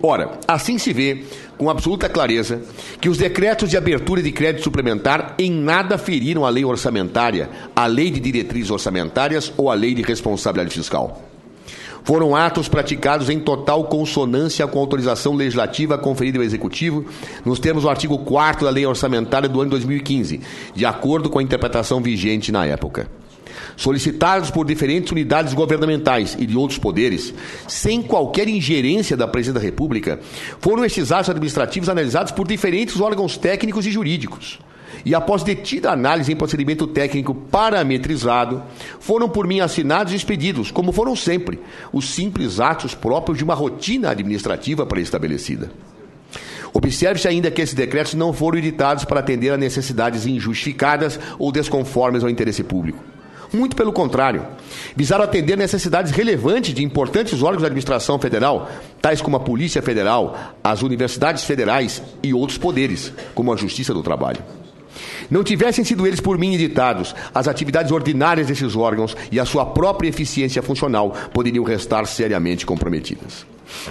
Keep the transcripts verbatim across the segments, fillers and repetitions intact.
Ora, assim se vê com absoluta clareza que os decretos de abertura de crédito suplementar em nada feriram a lei orçamentária, a lei de diretrizes orçamentárias ou a lei de responsabilidade fiscal. Foram atos praticados em total consonância com a autorização legislativa conferida ao Executivo, nos termos do artigo quarto da Lei Orçamentária do ano dois mil e quinze, de acordo com a interpretação vigente na época. Solicitados por diferentes unidades governamentais e de outros poderes, sem qualquer ingerência da Presidência da República, foram estes atos administrativos analisados por diferentes órgãos técnicos e jurídicos. E após detida análise em procedimento técnico parametrizado, foram por mim assinados e expedidos, como foram sempre, os simples atos próprios de uma rotina administrativa pré-estabelecida. Observe-se ainda que esses decretos não foram editados para atender a necessidades injustificadas ou desconformes ao interesse público. Muito pelo contrário, visaram atender necessidades relevantes de importantes órgãos da administração federal, tais como a Polícia Federal, as universidades federais e outros poderes, como a Justiça do Trabalho. Não tivessem sido eles por mim editados, as atividades ordinárias desses órgãos e a sua própria eficiência funcional poderiam restar seriamente comprometidas.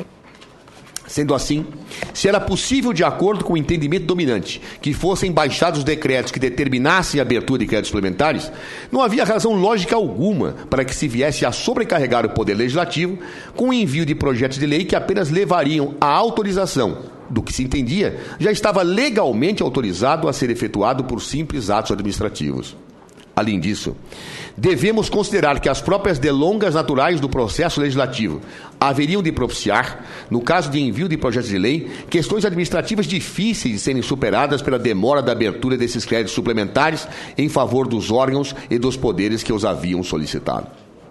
Sendo assim, se era possível, de acordo com o entendimento dominante, que fossem baixados os decretos que determinassem a abertura de créditos suplementares, não havia razão lógica alguma para que se viesse a sobrecarregar o Poder Legislativo com o envio de projetos de lei que apenas levariam à autorização do que se entendia, já estava legalmente autorizado a ser efetuado por simples atos administrativos. Além disso, devemos considerar que as próprias delongas naturais do processo legislativo haveriam de propiciar, no caso de envio de projetos de lei, questões administrativas difíceis de serem superadas pela demora da abertura desses créditos suplementares em favor dos órgãos e dos poderes que os haviam solicitado.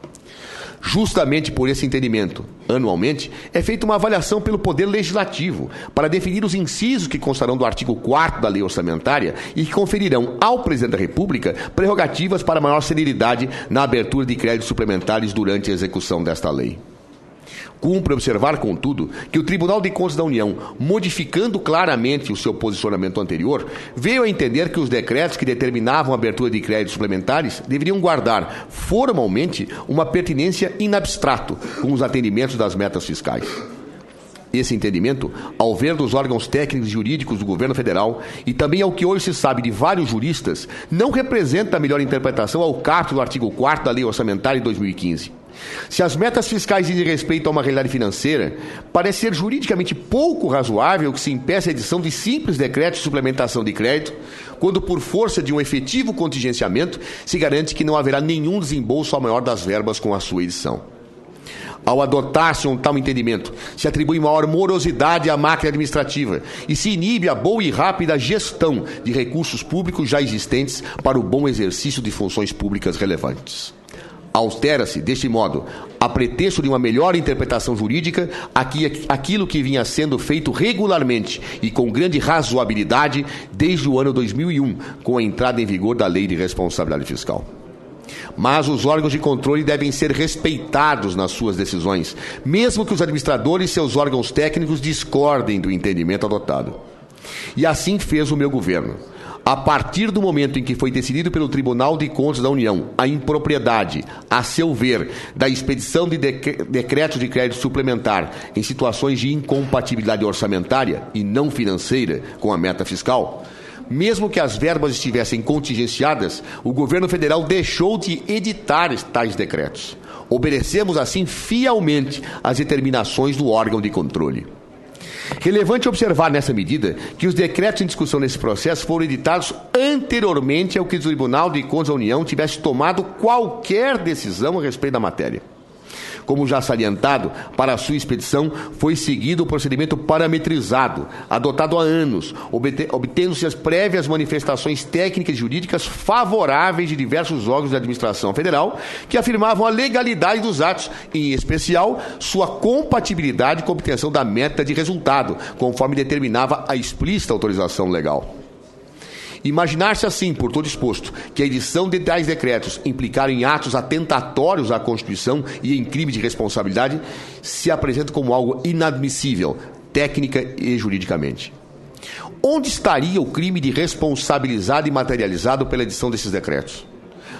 Justamente por esse entendimento, anualmente, é feita uma avaliação pelo Poder Legislativo para definir os incisos que constarão do artigo quarto da Lei Orçamentária e que conferirão ao Presidente da República prerrogativas para maior celeridade na abertura de créditos suplementares durante a execução desta lei. Cumpre observar, contudo, que o Tribunal de Contas da União, modificando claramente o seu posicionamento anterior, veio a entender que os decretos que determinavam a abertura de créditos suplementares deveriam guardar, formalmente, uma pertinência in abstrato com os atendimentos das metas fiscais. Esse entendimento, ao ver dos órgãos técnicos e jurídicos do governo federal e também ao que hoje se sabe de vários juristas, não representa a melhor interpretação ao caput do artigo quarto da Lei Orçamentária de dois mil e quinze. Se as metas fiscais dizem respeito a uma realidade financeira, parece ser juridicamente pouco razoável que se impeça a edição de simples decretos de suplementação de crédito, quando por força de um efetivo contingenciamento se garante que não haverá nenhum desembolso ao maior das verbas com a sua edição. Ao adotar-se um tal entendimento, se atribui maior morosidade à máquina administrativa e se inibe a boa e rápida gestão de recursos públicos já existentes para o bom exercício de funções públicas relevantes. Altera-se, deste modo, a pretexto de uma melhor interpretação jurídica, aquilo que vinha sendo feito regularmente e com grande razoabilidade desde o ano dois mil e um, com a entrada em vigor da Lei de Responsabilidade Fiscal. Mas os órgãos de controle devem ser respeitados nas suas decisões, mesmo que os administradores e seus órgãos técnicos discordem do entendimento adotado. E assim fez o meu governo. A partir do momento em que foi decidido pelo Tribunal de Contas da União a impropriedade, a seu ver, da expedição de decretos de crédito suplementar em situações de incompatibilidade orçamentária e não financeira com a meta fiscal, mesmo que as verbas estivessem contingenciadas, o governo federal deixou de editar tais decretos. Obedecemos, assim, fielmente às determinações do órgão de controle. Relevante observar nessa medida que os decretos em discussão nesse processo foram editados anteriormente ao que o Tribunal de Contas da União tivesse tomado qualquer decisão a respeito da matéria. Como já salientado, para a sua expedição foi seguido o procedimento parametrizado, adotado há anos, obtendo-se as prévias manifestações técnicas e jurídicas favoráveis de diversos órgãos da administração federal que afirmavam a legalidade dos atos, em especial sua compatibilidade com a obtenção da meta de resultado, conforme determinava a explícita autorização legal. Imaginar-se assim, por todo exposto, que a edição de tais decretos implicaram em atos atentatórios à Constituição e em crime de responsabilidade, se apresenta como algo inadmissível, técnica e juridicamente. Onde estaria o crime de responsabilizado e materializado pela edição desses decretos?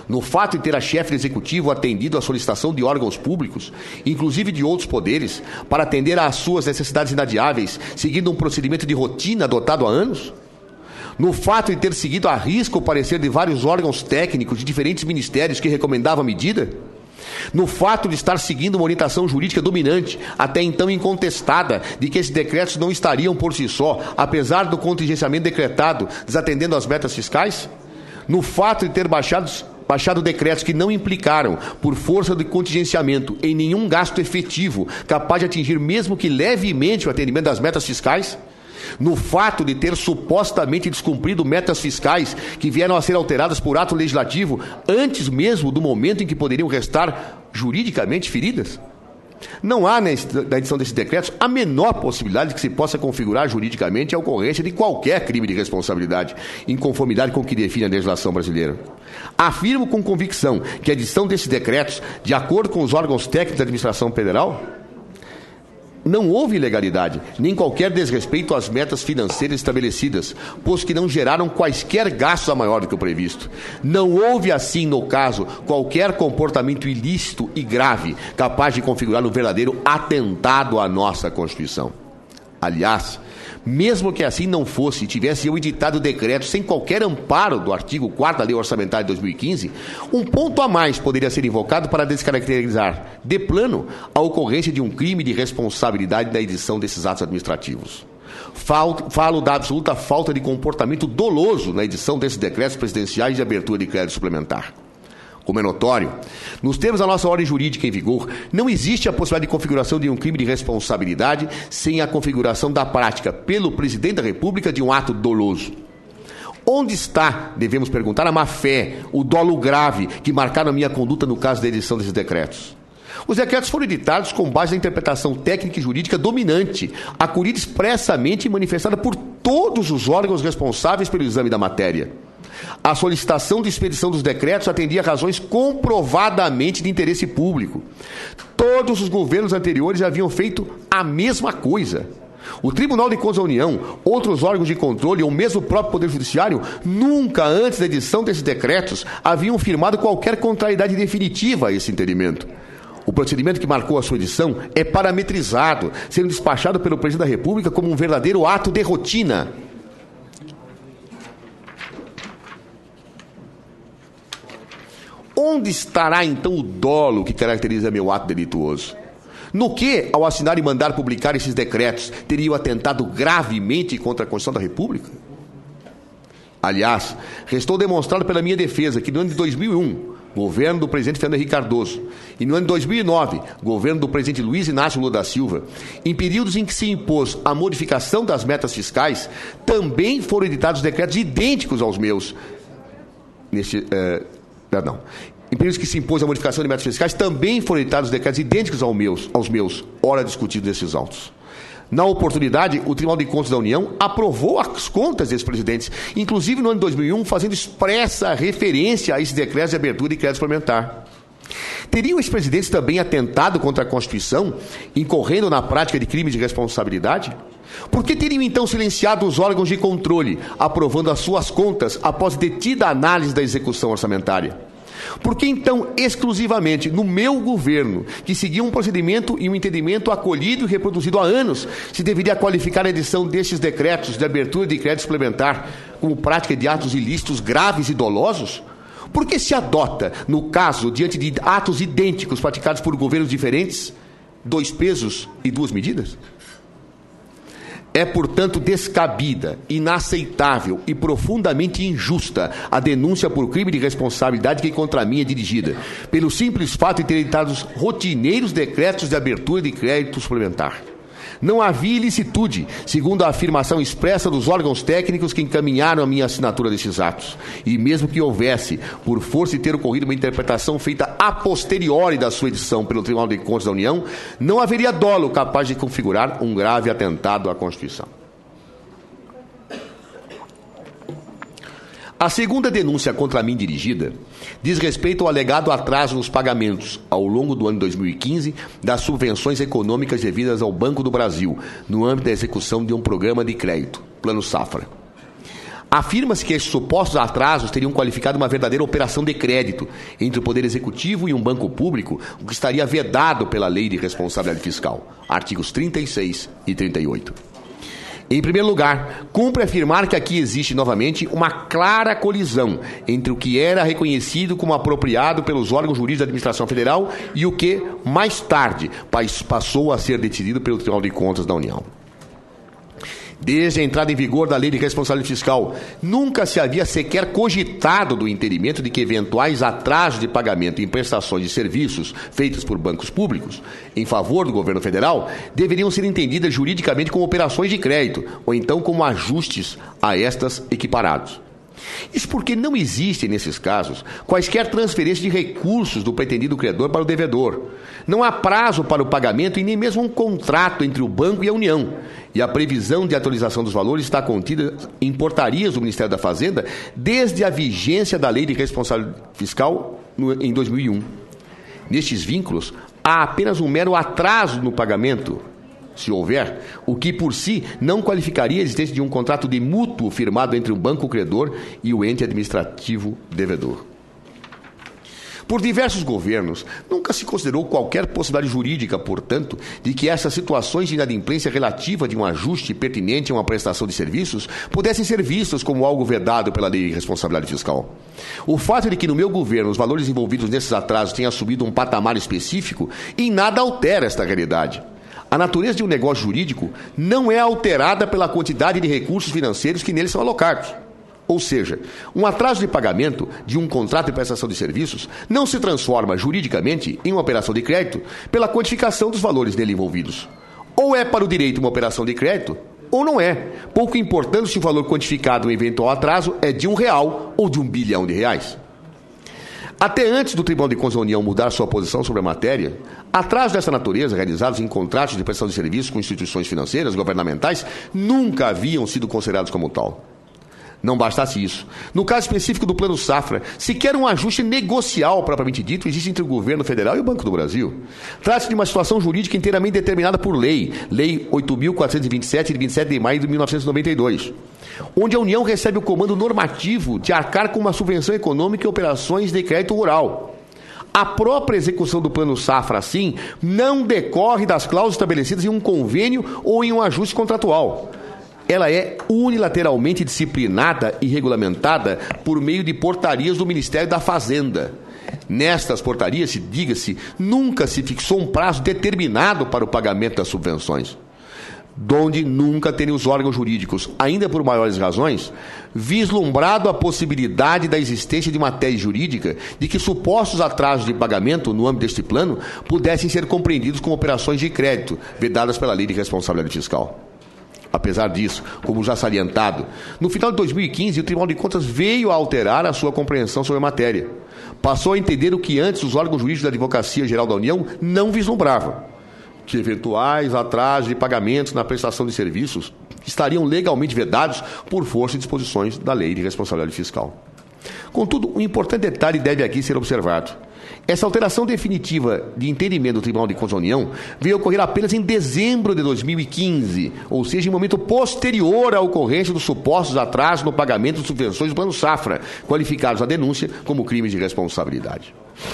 no fato de ter a chefe do executivo atendido à solicitação de órgãos públicos, inclusive de outros poderes, para atender às suas necessidades inadiáveis, seguindo um procedimento de rotina adotado há anos? No fato de ter seguido à risca o parecer de vários órgãos técnicos de diferentes ministérios que recomendavam a medida? No fato de estar seguindo uma orientação jurídica dominante, até então incontestada, de que esses decretos não estariam por si só, apesar do contingenciamento decretado, desatendendo às metas fiscais? No fato de ter baixado, baixado decretos que não implicaram, por força de contingenciamento, em nenhum gasto efetivo, capaz de atingir mesmo que levemente o atendimento das metas fiscais? No fato de ter supostamente descumprido metas fiscais que vieram a ser alteradas por ato legislativo antes mesmo do momento em que poderiam restar juridicamente feridas? Não há, na edição desses decretos, a menor possibilidade de que se possa configurar juridicamente a ocorrência de qualquer crime de responsabilidade, em conformidade com o que define a legislação brasileira. Afirmo com convicção que a edição desses decretos, de acordo com os órgãos técnicos da administração federal, não houve ilegalidade, nem qualquer desrespeito às metas financeiras estabelecidas, pois que não geraram quaisquer gastos a maior do que o previsto. Não houve, assim, no caso, qualquer comportamento ilícito e grave, capaz de configurar um verdadeiro atentado à nossa Constituição. Aliás, mesmo que assim não fosse e tivesse eu editado decreto sem qualquer amparo do artigo quarto da Lei Orçamentária de dois mil e quinze, um ponto a mais poderia ser invocado para descaracterizar, de plano, a ocorrência de um crime de responsabilidade da edição desses atos administrativos. Falo da absoluta falta de comportamento doloso na edição desses decretos presidenciais de abertura de crédito suplementar. Como é notório, nos termos da nossa ordem jurídica em vigor, não existe a possibilidade de configuração de um crime de responsabilidade sem a configuração da prática pelo Presidente da República de um ato doloso. Onde está, devemos perguntar, a má-fé, o dolo grave que marcaram a minha conduta no caso da edição desses decretos? Os decretos foram editados com base na interpretação técnica e jurídica dominante, acolhida expressamente e manifestada por todos os órgãos responsáveis pelo exame da matéria. A solicitação de expedição dos decretos atendia a razões comprovadamente de interesse público. Todos os governos anteriores haviam feito a mesma coisa. O Tribunal de Contas da União, outros órgãos de controle ou mesmo o próprio Poder Judiciário nunca antes da edição desses decretos haviam firmado qualquer contrariedade definitiva a esse entendimento. O procedimento que marcou a sua edição é parametrizado, sendo despachado pelo Presidente da República como um verdadeiro ato de rotina. Onde estará, então, o dolo que caracteriza meu ato delituoso? No que, ao assinar e mandar publicar esses decretos, teriam atentado gravemente contra a Constituição da República? Aliás, restou demonstrado pela minha defesa que no ano de dois mil e um, governo do presidente Fernando Henrique Cardoso, e no ano de dois mil e nove, governo do presidente Luiz Inácio Lula da Silva, em períodos em que se impôs a modificação das metas fiscais, também foram editados decretos idênticos aos meus. Neste... Uh, Perdão. Em períodos que se impôs a modificação de metas fiscais, também foram editados decretos idênticos aos meus, aos meus, ora discutidos nesses autos. Na oportunidade, o Tribunal de Contas da União aprovou as contas desses presidentes, inclusive no ano de dois mil e um, fazendo expressa referência a esses decretos de abertura de crédito suplementar. Teriam esses presidentes também atentado contra a Constituição, incorrendo na prática de crimes de responsabilidade? Por que teriam então silenciado os órgãos de controle, aprovando as suas contas após detida a análise da execução orçamentária? Por que então, exclusivamente no meu governo, que seguia um procedimento e um entendimento acolhido e reproduzido há anos, se deveria qualificar a edição destes decretos de abertura de crédito suplementar como prática de atos ilícitos graves e dolosos? Por que se adota, no caso, diante de atos idênticos praticados por governos diferentes, dois pesos e duas medidas? É, portanto, descabida, inaceitável e profundamente injusta a denúncia por crime de responsabilidade que contra mim é dirigida, pelo simples fato de ter editado os rotineiros decretos de abertura de crédito suplementar. Não havia ilicitude, segundo a afirmação expressa dos órgãos técnicos que encaminharam a minha assinatura desses atos. E mesmo que houvesse, por força de ter ocorrido uma interpretação feita a posteriori da sua edição pelo Tribunal de Contas da União, não haveria dolo capaz de configurar um grave atentado à Constituição. A segunda denúncia contra mim dirigida diz respeito ao alegado atraso nos pagamentos, ao longo do ano dois mil e quinze, das subvenções econômicas devidas ao Banco do Brasil, no âmbito da execução de um programa de crédito, Plano Safra. Afirma-se que esses supostos atrasos teriam qualificado uma verdadeira operação de crédito entre o Poder Executivo e um banco público, o que estaria vedado pela Lei de Responsabilidade Fiscal, artigos trinta e seis e trinta e oito. Em primeiro lugar, cumpre afirmar que aqui existe novamente uma clara colisão entre o que era reconhecido como apropriado pelos órgãos jurídicos da administração federal e o que, mais tarde, passou a ser decidido pelo Tribunal de Contas da União. Desde a entrada em vigor da Lei de Responsabilidade Fiscal, nunca se havia sequer cogitado do entendimento de que eventuais atrasos de pagamento em prestações de serviços feitos por bancos públicos em favor do governo federal deveriam ser entendidas juridicamente como operações de crédito ou então como ajustes a estas equiparados. Isso porque não existem, nesses casos, quaisquer transferências de recursos do pretendido credor para o devedor. Não há prazo para o pagamento e nem mesmo um contrato entre o banco e a União. E a previsão de atualização dos valores está contida em portarias do Ministério da Fazenda desde a vigência da Lei de Responsabilidade Fiscal no, em dois mil e um. Nestes vínculos, há apenas um mero atraso no pagamento, se houver, o que por si não qualificaria a existência de um contrato de mútuo firmado entre o banco credor e o ente administrativo devedor. Por diversos governos, nunca se considerou qualquer possibilidade jurídica, portanto, de que essas situações de inadimplência relativa de um ajuste pertinente a uma prestação de serviços pudessem ser vistas como algo vedado pela Lei de Responsabilidade Fiscal. O fato de que no meu governo os valores envolvidos nesses atrasos tenham assumido um patamar específico em nada altera esta realidade. A natureza de um negócio jurídico não é alterada pela quantidade de recursos financeiros que neles são alocados. Ou seja, um atraso de pagamento de um contrato de prestação de serviços não se transforma juridicamente em uma operação de crédito pela quantificação dos valores nele envolvidos. Ou é para o direito uma operação de crédito, ou não é, pouco importando se o valor quantificado em eventual atraso é de um real ou de um bilhão de reais. Até antes do Tribunal de Contas da União mudar sua posição sobre a matéria, atrasos dessa natureza realizados em contratos de prestação de serviços com instituições financeiras governamentais nunca haviam sido considerados como tal. Não bastasse isso. No caso específico do Plano Safra, sequer um ajuste negocial propriamente dito existe entre o governo federal e o Banco do Brasil. Trata-se de uma situação jurídica inteiramente determinada por lei, Lei oito mil quatrocentos e vinte e sete, de vinte e sete de maio de mil novecentos e noventa e dois, onde a União recebe o comando normativo de arcar com uma subvenção econômica em operações de crédito rural. A própria execução do Plano Safra, assim, não decorre das cláusulas estabelecidas em um convênio ou em um ajuste contratual. Ela é unilateralmente disciplinada e regulamentada por meio de portarias do Ministério da Fazenda. Nestas portarias, diga-se, nunca se fixou um prazo determinado para o pagamento das subvenções, donde nunca terem os órgãos jurídicos, ainda por maiores razões, vislumbrado a possibilidade da existência de uma tese jurídica de que supostos atrasos de pagamento no âmbito deste plano pudessem ser compreendidos como operações de crédito, vedadas pela Lei de Responsabilidade Fiscal. Apesar disso, como já salientado, no final de dois mil e quinze, o Tribunal de Contas veio a alterar a sua compreensão sobre a matéria. Passou a entender o que antes os órgãos jurídicos da Advocacia Geral da União não vislumbravam, que eventuais atrasos de pagamentos na prestação de serviços estariam legalmente vedados por força de disposições da Lei de Responsabilidade Fiscal. Contudo, um importante detalhe deve aqui ser observado. Essa alteração definitiva de entendimento do Tribunal de Contas da União veio ocorrer apenas em dezembro de dois mil e quinze, ou seja, em momento posterior à ocorrência dos supostos atrasos no pagamento de subvenções do Plano Safra, qualificados à denúncia como crimes de responsabilidade.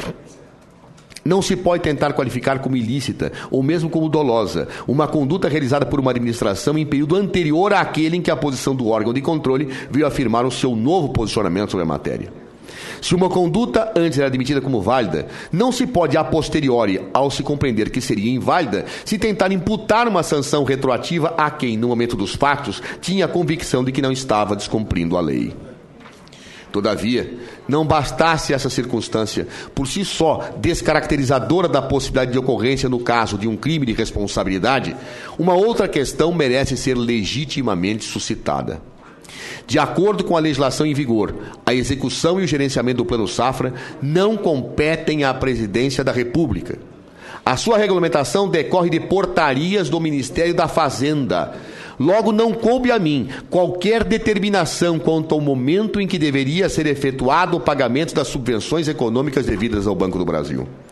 Não se pode tentar qualificar como ilícita, ou mesmo como dolosa, uma conduta realizada por uma administração em período anterior àquele em que a posição do órgão de controle veio afirmar o seu novo posicionamento sobre a matéria. Se uma conduta antes era admitida como válida, não se pode a posteriori, ao se compreender que seria inválida, se tentar imputar uma sanção retroativa a quem, no momento dos fatos, tinha a convicção de que não estava descumprindo a lei. Todavia, não bastasse essa circunstância, por si só descaracterizadora da possibilidade de ocorrência no caso de um crime de responsabilidade, uma outra questão merece ser legitimamente suscitada. De acordo com a legislação em vigor, a execução e o gerenciamento do Plano Safra não competem à Presidência da República. A sua regulamentação decorre de portarias do Ministério da Fazenda. Logo, não coube a mim qualquer determinação quanto ao momento em que deveria ser efetuado o pagamento das subvenções econômicas devidas ao Banco do Brasil.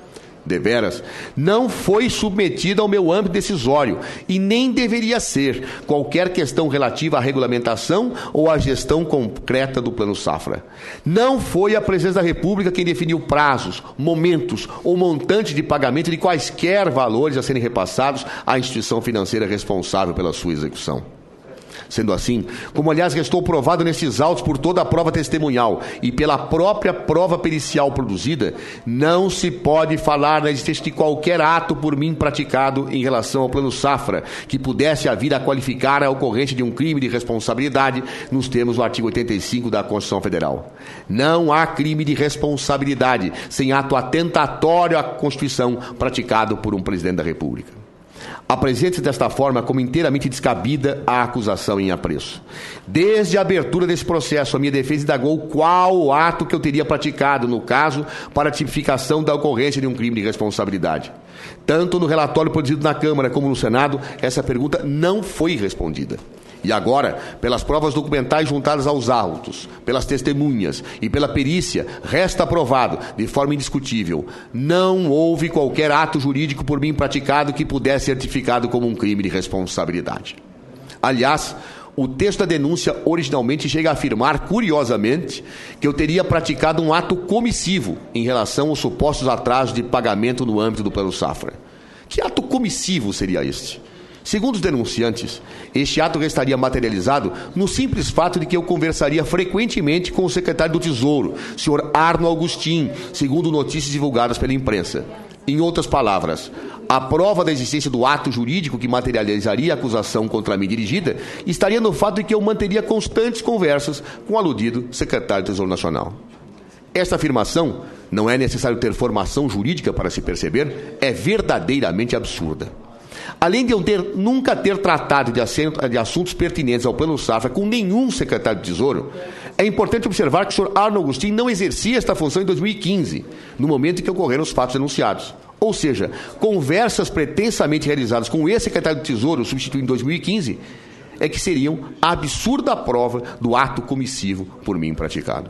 deveras, não foi submetida ao meu âmbito decisório e nem deveria ser qualquer questão relativa à regulamentação ou à gestão concreta do Plano Safra. Não foi a Presidência da República quem definiu prazos, momentos ou montante de pagamento de quaisquer valores a serem repassados à instituição financeira responsável pela sua execução. Sendo assim, como aliás restou provado nesses autos por toda a prova testemunhal e pela própria prova pericial produzida, não se pode falar na existência de qualquer ato por mim praticado em relação ao Plano Safra que pudesse vir a qualificar a ocorrência de um crime de responsabilidade nos termos do artigo oitenta e cinco da Constituição Federal. Não há crime de responsabilidade sem ato atentatório à Constituição praticado por um presidente da República. Apresente-se desta forma como inteiramente descabida a acusação em apreço. Desde a abertura desse processo, a minha defesa indagou qual o ato que eu teria praticado, no caso, para a tipificação da ocorrência de um crime de responsabilidade. Tanto no relatório produzido na Câmara como no Senado, essa pergunta não foi respondida. E agora, pelas provas documentais juntadas aos autos, pelas testemunhas e pela perícia, resta provado, de forma indiscutível, não houve qualquer ato jurídico por mim praticado que pudesse ser certificado como um crime de responsabilidade. Aliás, o texto da denúncia originalmente chega a afirmar, curiosamente, que eu teria praticado um ato comissivo em relação aos supostos atrasos de pagamento no âmbito do Plano Safra. Que ato comissivo seria este? Segundo os denunciantes, este ato restaria materializado no simples fato de que eu conversaria frequentemente com o secretário do Tesouro, senhor Arno Augustin, segundo notícias divulgadas pela imprensa. Em outras palavras, a prova da existência do ato jurídico que materializaria a acusação contra mim dirigida estaria no fato de que eu manteria constantes conversas com o aludido secretário do Tesouro Nacional. Esta afirmação, não é necessário ter formação jurídica para se perceber, é verdadeiramente absurda. Além de eu ter, nunca ter tratado de, assento, de assuntos pertinentes ao Plano Safra com nenhum secretário de Tesouro, é importante observar que o senhor Arno Augustin não exercia esta função em dois mil e quinze, no momento em que ocorreram os fatos denunciados. Ou seja, conversas pretensamente realizadas com o ex-secretário de Tesouro, substituído em dois mil e quinze, é que seriam a absurda prova do ato comissivo por mim praticado.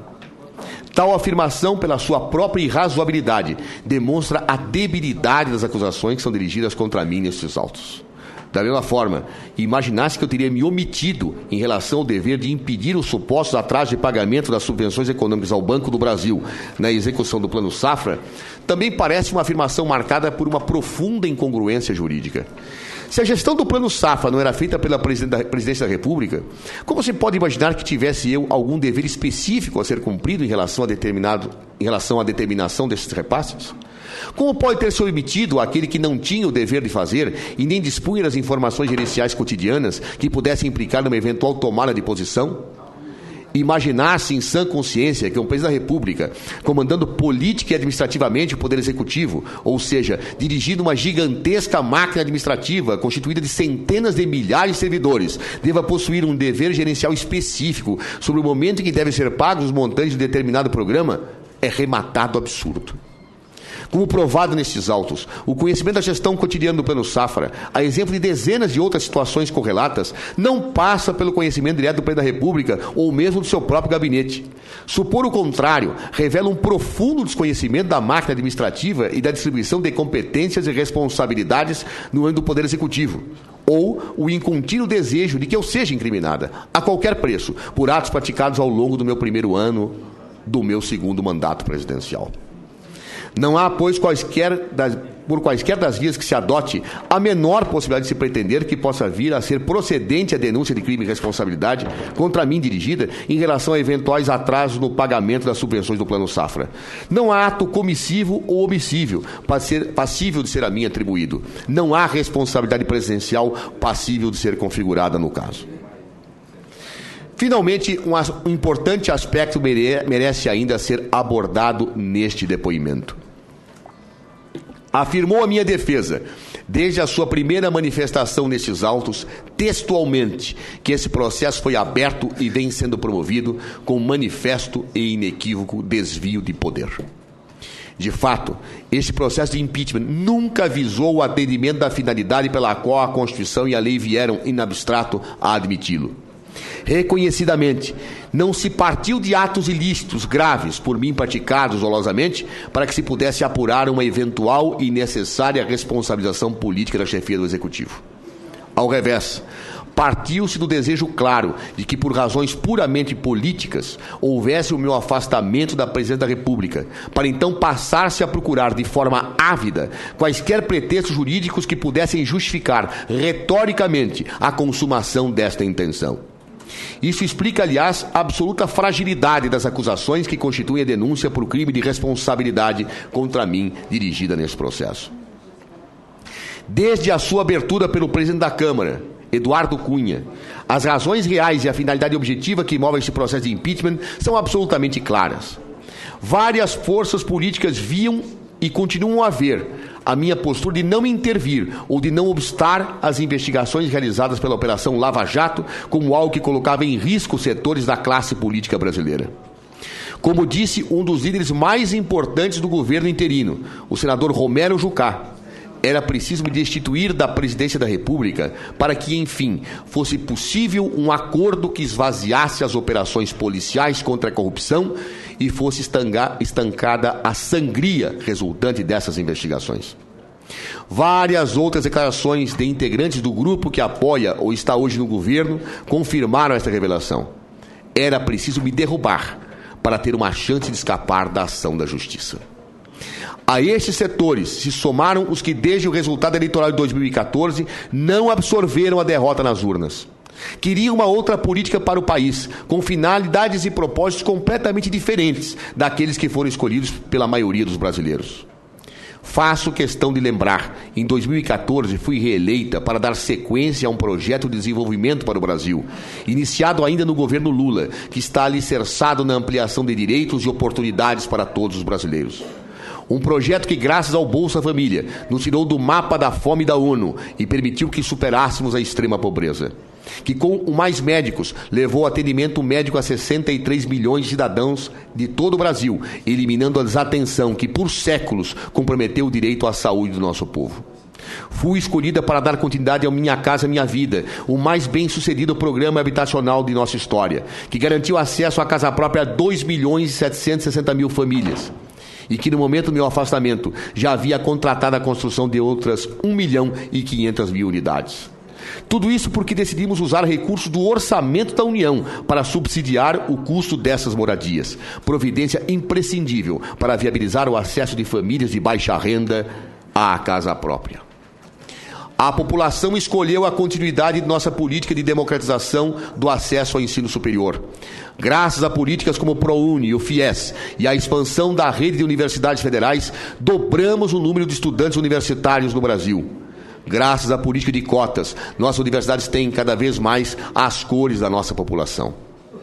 Tal afirmação, pela sua própria irrazoabilidade, demonstra a debilidade das acusações que são dirigidas contra mim nestes autos. Da mesma forma, imaginasse que eu teria me omitido em relação ao dever de impedir os supostos atrasos de pagamento das subvenções econômicas ao Banco do Brasil na execução do Plano Safra, também parece uma afirmação marcada por uma profunda incongruência jurídica. Se a gestão do Plano Safra não era feita pela Presidência da República, como se pode imaginar que tivesse eu algum dever específico a ser cumprido em relação a, determinado, em relação à determinação desses repasses? Como pode ter sido omitido aquele que não tinha o dever de fazer e nem dispunha das informações gerenciais cotidianas que pudessem implicar numa eventual tomada de posição? Imaginar-se em sã consciência que um presidente da República, comandando política e administrativamente o Poder Executivo, ou seja, dirigindo uma gigantesca máquina administrativa constituída de centenas de milhares de servidores, deva possuir um dever gerencial específico sobre o momento em que devem ser pagos os montantes de determinado programa, é rematado absurdo. Como provado nestes autos, o conhecimento da gestão cotidiana do Plano Safra, a exemplo de dezenas de outras situações correlatas, não passa pelo conhecimento direto do Presidente da República ou mesmo do seu próprio gabinete. Supor o contrário revela um profundo desconhecimento da máquina administrativa e da distribuição de competências e responsabilidades no âmbito do Poder Executivo, ou o incontínuo desejo de que eu seja incriminada, a qualquer preço, por atos praticados ao longo do meu primeiro ano do meu segundo mandato presidencial. Não há, pois, quaisquer das, por quaisquer das vias que se adote, a menor possibilidade de se pretender que possa vir a ser procedente a denúncia de crime e responsabilidade contra mim dirigida em relação a eventuais atrasos no pagamento das subvenções do Plano Safra. Não há ato comissivo ou omissível passível de ser a mim atribuído. Não há responsabilidade presidencial passível de ser configurada no caso. Finalmente, um importante aspecto merece ainda ser abordado neste depoimento. Afirmou a minha defesa, desde a sua primeira manifestação nestes autos, textualmente, que esse processo foi aberto e vem sendo promovido com manifesto e inequívoco desvio de poder. De fato, este processo de impeachment nunca visou o atendimento da finalidade pela qual a Constituição e a lei vieram, in abstrato, a admiti-lo. Reconhecidamente, não se partiu de atos ilícitos graves por mim praticados dolosamente para que se pudesse apurar uma eventual e necessária responsabilização política da chefia do Executivo. Ao revés, partiu-se do desejo claro de que, por razões puramente políticas, houvesse o meu afastamento da Presidência da República, para então passar-se a procurar de forma ávida quaisquer pretextos jurídicos que pudessem justificar retoricamente a consumação desta intenção. Isso explica, aliás, a absoluta fragilidade das acusações que constituem a denúncia por crime de responsabilidade contra mim dirigida nesse processo. Desde a sua abertura pelo presidente da Câmara, Eduardo Cunha, as razões reais e a finalidade objetiva que movem esse processo de impeachment são absolutamente claras. Várias forças políticas viam e continuam a ver a minha postura de não intervir ou de não obstar as investigações realizadas pela Operação Lava Jato como algo que colocava em risco setores da classe política brasileira. Como disse um dos líderes mais importantes do governo interino, o senador Romero Jucá, era preciso me destituir da presidência da República para que, enfim, fosse possível um acordo que esvaziasse as operações policiais contra a corrupção e fosse estangar, estancada a sangria resultante dessas investigações. Várias outras declarações de integrantes do grupo que apoia ou está hoje no governo confirmaram esta revelação. Era preciso me derrubar para ter uma chance de escapar da ação da justiça. A estes setores se somaram os que, desde o resultado eleitoral de dois mil e quatorze, não absorveram a derrota nas urnas. Queriam uma outra política para o país, com finalidades e propósitos completamente diferentes daqueles que foram escolhidos pela maioria dos brasileiros. Faço questão de lembrar, em dois mil e quatorze fui reeleita para dar sequência a um projeto de desenvolvimento para o Brasil, iniciado ainda no governo Lula, que está alicerçado na ampliação de direitos e oportunidades para todos os brasileiros. Um projeto que, graças ao Bolsa Família, nos tirou do mapa da fome da ONU e permitiu que superássemos a extrema pobreza. Que, com o Mais Médicos, levou atendimento médico a sessenta e três milhões de cidadãos de todo o Brasil, eliminando a desatenção que, por séculos, comprometeu o direito à saúde do nosso povo. Fui escolhida para dar continuidade ao Minha Casa Minha Vida, o mais bem-sucedido programa habitacional de nossa história, que garantiu acesso à casa própria a dois milhões e setecentos e sessenta mil famílias. E que, no momento do meu afastamento, já havia contratado a construção de outras um milhão e quinhentas mil unidades. Tudo isso porque decidimos usar recursos do orçamento da União para subsidiar o custo dessas moradias, providência imprescindível para viabilizar o acesso de famílias de baixa renda à casa própria. A população escolheu a continuidade de nossa política de democratização do acesso ao ensino superior. Graças a políticas como o ProUni e o FIES e a expansão da rede de universidades federais, dobramos o número de estudantes universitários no Brasil. Graças à política de cotas, nossas universidades têm cada vez mais as cores da nossa população.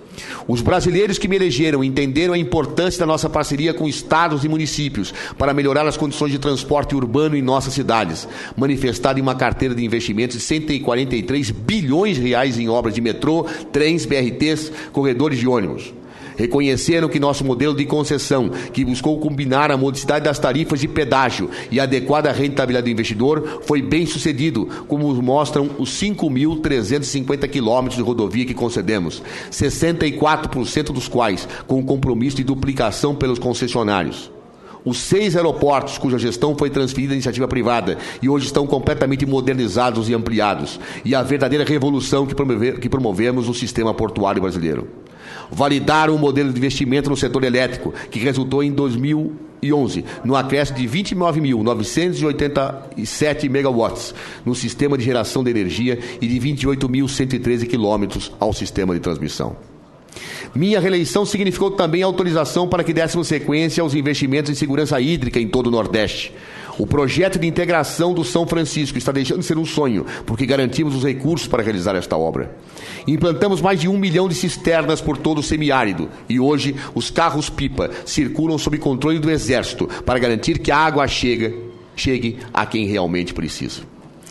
Os brasileiros que me elegeram entenderam a importância da nossa parceria com estados e municípios para melhorar as condições de transporte urbano em nossas cidades, manifestada em uma carteira de investimentos de cento e quarenta e três bilhões de reais em obras de metrô, trens, B R Ts, corredores de ônibus. Reconheceram que nosso modelo de concessão, que buscou combinar a modicidade das tarifas de pedágio e a adequada rentabilidade do investidor, foi bem sucedido, como mostram os cinco mil trezentos e cinquenta quilômetros de rodovia que concedemos, sessenta e quatro por cento dos quais com compromisso de duplicação pelos concessionários. Os seis aeroportos cuja gestão foi transferida à iniciativa privada e hoje estão completamente modernizados e ampliados, e a verdadeira revolução que, promover, que promovemos no sistema portuário brasileiro. Validaram um modelo de investimento no setor elétrico, que resultou em dois mil e onze no acréscimo de vinte e nove mil novecentos e oitenta e sete megawatts no sistema de geração de energia e de vinte e oito mil cento e treze quilômetros ao sistema de transmissão. Minha reeleição significou também a autorização para que dessemos sequência aos investimentos em segurança hídrica em todo o Nordeste. O projeto de integração do São Francisco está deixando de ser um sonho, porque garantimos os recursos para realizar esta obra. Implantamos mais de um milhão de cisternas por todo o semiárido e hoje os carros-pipa circulam sob controle do Exército para garantir que a água chega, chegue a quem realmente precisa.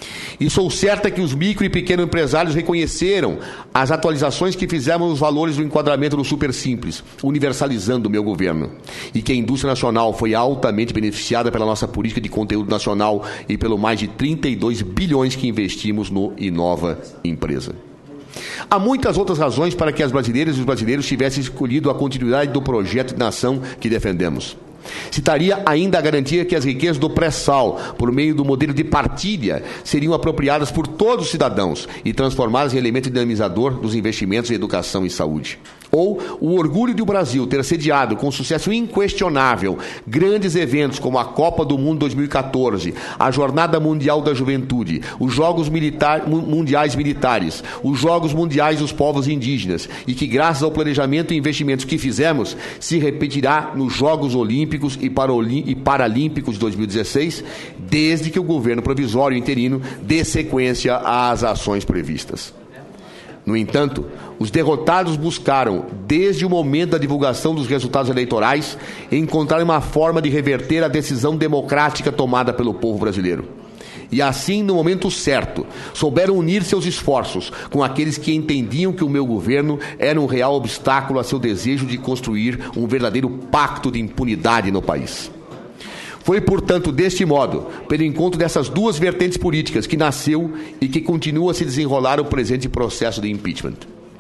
E sou certa que os micro e pequenos empresários reconheceram as atualizações que fizemos nos valores do enquadramento do Super Simples, universalizando o meu governo. E que a indústria nacional foi altamente beneficiada pela nossa política de conteúdo nacional e pelo mais de trinta e dois bilhões que investimos no Inova Empresa. Há muitas outras razões para que as brasileiras e os brasileiros tivessem escolhido a continuidade do projeto de nação que defendemos. Citaria ainda a garantia que as riquezas do pré-sal, por meio do modelo de partilha, seriam apropriadas por todos os cidadãos e transformadas em elemento dinamizador dos investimentos em educação e saúde. Ou o orgulho do Brasil ter sediado com sucesso inquestionável grandes eventos como a Copa do Mundo dois mil e quatorze, a Jornada Mundial da Juventude, os Jogos Militar, Mundiais Militares, os Jogos Mundiais dos Povos Indígenas, e que graças ao planejamento e investimentos que fizemos, se repetirá nos Jogos Olímpicos e Paralímpicos de dois mil e dezesseis, desde que o governo provisório interino dê sequência às ações previstas. No entanto, os derrotados buscaram, desde o momento da divulgação dos resultados eleitorais, encontrar uma forma de reverter a decisão democrática tomada pelo povo brasileiro. E assim, no momento certo, souberam unir seus esforços com aqueles que entendiam que o meu governo era um real obstáculo a seu desejo de construir um verdadeiro pacto de impunidade no país. Foi, portanto, deste modo, pelo encontro dessas duas vertentes políticas, que nasceu e que continua a se desenrolar o presente processo de impeachment.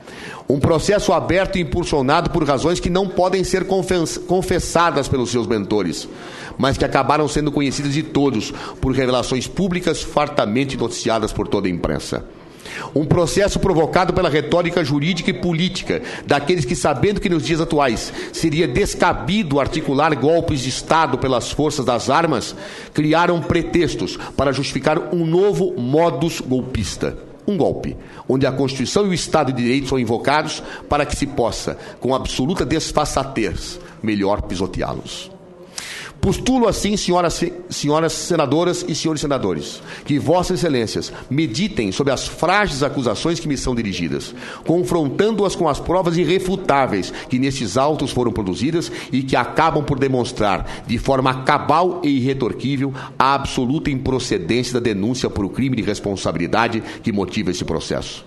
Um processo aberto e impulsionado por razões que não podem ser confessadas pelos seus mentores, mas que acabaram sendo conhecidas de todos por revelações públicas fartamente noticiadas por toda a imprensa. Um processo provocado pela retórica jurídica e política daqueles que, sabendo que nos dias atuais seria descabido articular golpes de Estado pelas forças das armas, criaram pretextos para justificar um novo modus golpista. Um golpe, onde a Constituição e o Estado de Direito são invocados para que se possa, com absoluta desfaçatez, melhor pisoteá-los. Postulo assim, senhoras, senhoras senadoras e senhores senadores, que vossas excelências meditem sobre as frágeis acusações que me são dirigidas, confrontando-as com as provas irrefutáveis que nestes autos foram produzidas e que acabam por demonstrar, de forma cabal e irretorquível, a absoluta improcedência da denúncia por crime de responsabilidade que motiva esse processo.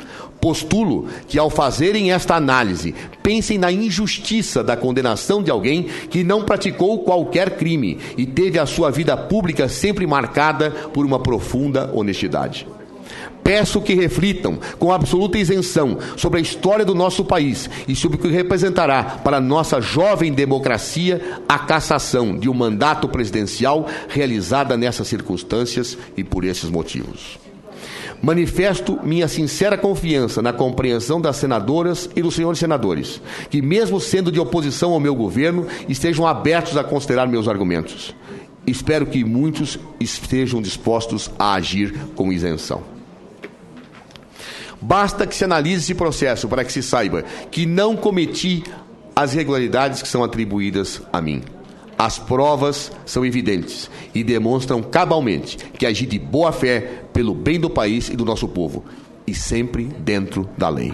Postulo que, ao fazerem esta análise, pensem na injustiça da condenação de alguém que não praticou qualquer crime e teve a sua vida pública sempre marcada por uma profunda honestidade. Peço que reflitam com absoluta isenção sobre a história do nosso país e sobre o que representará para a nossa jovem democracia a cassação de um mandato presidencial realizada nessas circunstâncias e por esses motivos. Manifesto minha sincera confiança na compreensão das senadoras e dos senhores senadores, que mesmo sendo de oposição ao meu governo, estejam abertos a considerar meus argumentos. Espero que muitos estejam dispostos a agir com isenção. Basta que se analise esse processo para que se saiba que não cometi as irregularidades que são atribuídas a mim. As provas são evidentes e demonstram cabalmente que agi de boa fé pelo bem do país e do nosso povo, e sempre dentro da lei.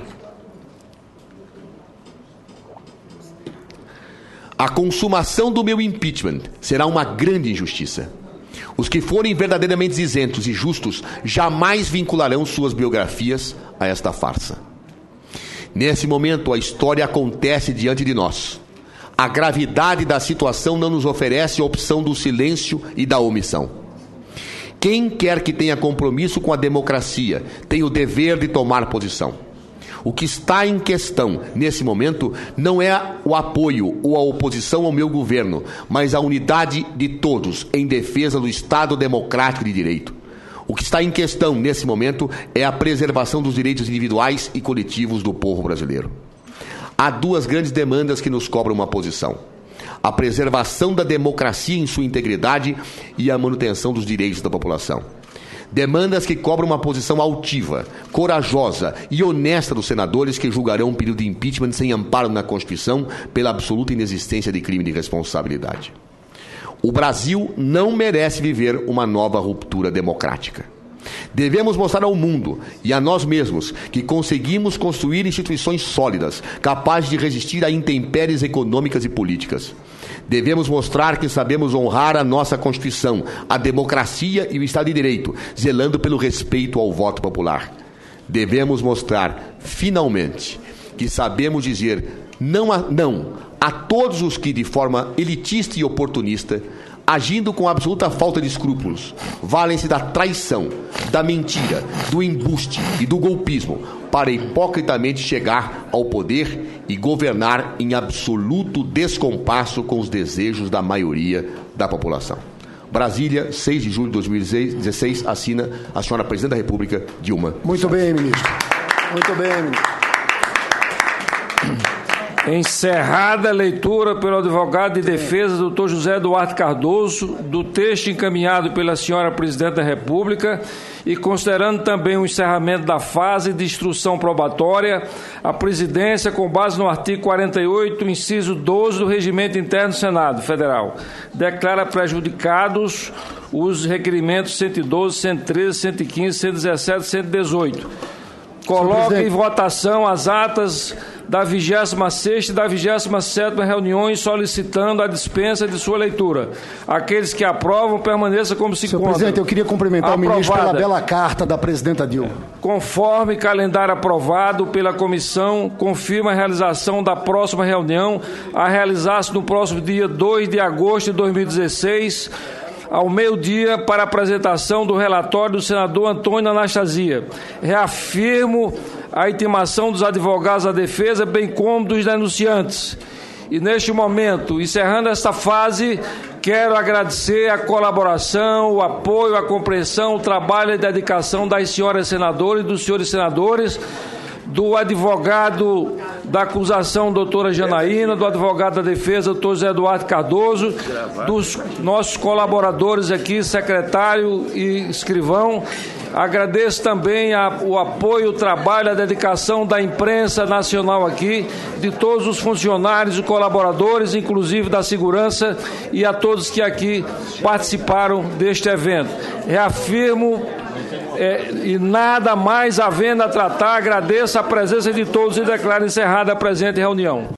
A consumação do meu impeachment será uma grande injustiça. Os que forem verdadeiramente isentos e justos jamais vincularão suas biografias a esta farsa. Nesse momento, a história acontece diante de nós. A gravidade da situação não nos oferece a opção do silêncio e da omissão. Quem quer que tenha compromisso com a democracia tem o dever de tomar posição. O que está em questão, nesse momento, não é o apoio ou a oposição ao meu governo, mas a unidade de todos em defesa do Estado democrático de direito. O que está em questão, nesse momento, é a preservação dos direitos individuais e coletivos do povo brasileiro. Há duas grandes demandas que nos cobram uma posição: a preservação da democracia em sua integridade e a manutenção dos direitos da população. Demandas que cobram uma posição altiva, corajosa e honesta dos senadores que julgarão um pedido de impeachment sem amparo na Constituição pela absoluta inexistência de crime de responsabilidade. O Brasil não merece viver uma nova ruptura democrática. Devemos mostrar ao mundo e a nós mesmos que conseguimos construir instituições sólidas, capazes de resistir a intempéries econômicas e políticas. Devemos mostrar que sabemos honrar a nossa Constituição, a democracia e o Estado de Direito, zelando pelo respeito ao voto popular. Devemos mostrar, finalmente, que sabemos dizer não a, não a todos os que, de forma elitista e oportunista, agindo com absoluta falta de escrúpulos, valem-se da traição, da mentira, do embuste e do golpismo para hipocritamente chegar ao poder e governar em absoluto descompasso com os desejos da maioria da população. Brasília, seis de julho de dois mil e dezesseis, assina a senhora Presidente da República, Dilma. Muito bem, ministro. Muito bem, ministro. Encerrada a leitura pelo advogado de defesa, doutor José Eduardo Cardoso, do texto encaminhado pela senhora Presidente da República e considerando também o encerramento da fase de instrução probatória, a Presidência, com base no artigo quarenta e oito, inciso doze do Regimento Interno do Senado Federal, declara prejudicados os requerimentos cento e doze, cento e treze, cento e quinze, cento e dezessete e cento e dezoito. Coloca em votação as atas da vigésima sexta e da vigésima sétima reuniões, solicitando a dispensa de sua leitura. Aqueles que aprovam, permaneçam como se Senhor encontram. Presidente, eu queria cumprimentar Aprovada. o ministro pela bela carta da presidenta Dilma. Conforme calendário aprovado pela comissão, confirma a realização da próxima reunião, a realizar-se no próximo dia dois de agosto de dois mil e dezesseis, ao meio-dia, para apresentação do relatório do senador Antônio Anastasia. Reafirmo a intimação dos advogados da defesa, bem como dos denunciantes. E, neste momento, encerrando esta fase, quero agradecer a colaboração, o apoio, a compreensão, o trabalho e a dedicação das senhoras senadoras e dos senhores senadores, do advogado da acusação, doutora Janaína, do advogado da defesa, doutor José Eduardo Cardoso, dos nossos colaboradores aqui, secretário e escrivão. Agradeço também a, o apoio, o trabalho, a dedicação da imprensa nacional aqui, de todos os funcionários e colaboradores, inclusive da segurança, e a todos que aqui participaram deste evento. Reafirmo, é, e nada mais havendo a tratar, agradeço a presença de todos e declaro encerrada a presente reunião.